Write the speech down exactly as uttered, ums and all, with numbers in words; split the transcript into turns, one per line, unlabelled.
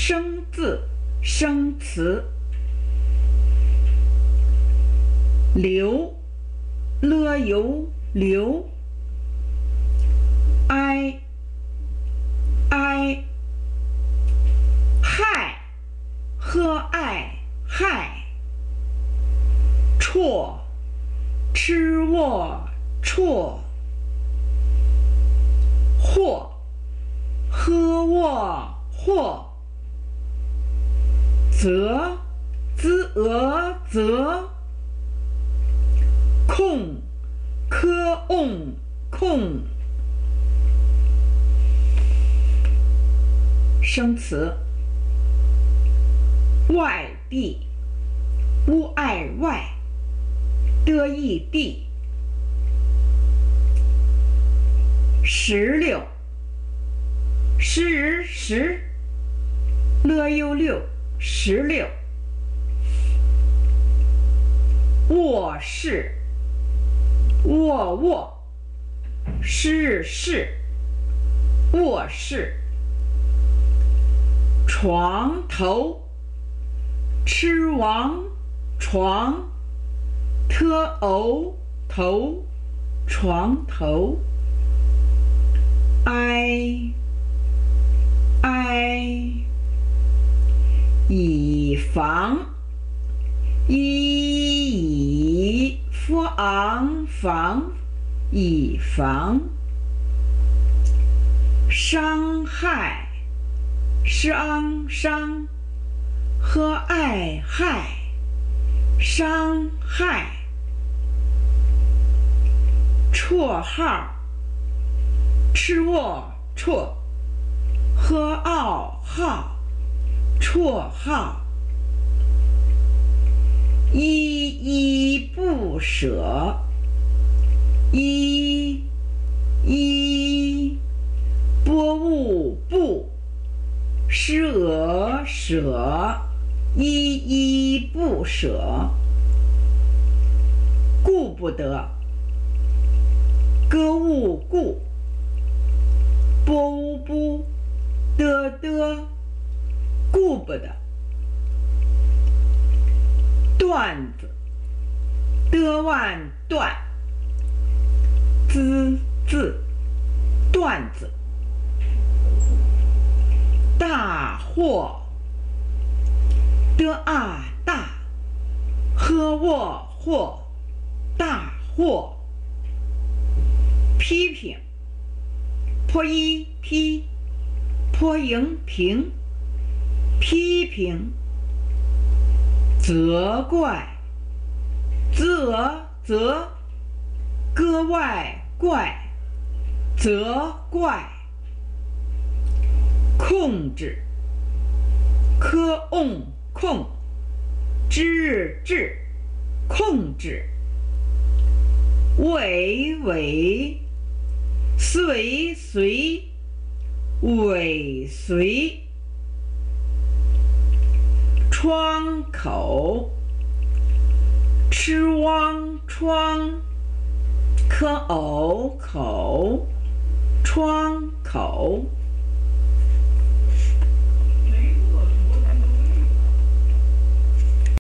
生字生词。流了由流，哀哀，害和爱害，辍吃卧辍，或喝卧或，则滋鹅则，控科瓮控。生词：外地无爱外，得意地。石榴时日时，乐又六石榴。卧室卧卧时日是卧室。床头吃王床，特偶头床头。哀哀，以防以以夫昂防以防。伤害伤伤，和爱害伤害。绰号吃卧绰，和傲号绰号。依依不舍依依，拨物不失鹅舍依依不舍。顾不得歌勿顾，拨无不得得，顾不得。段子得万段，滋字段子。大祸得啊大，和卧或大祸。批评破一批，破营平批评。责怪责责，格外怪责怪。控制科瓮控制制控制。尾尾随随尾随。窗口吃汪窗，可偶口窗口。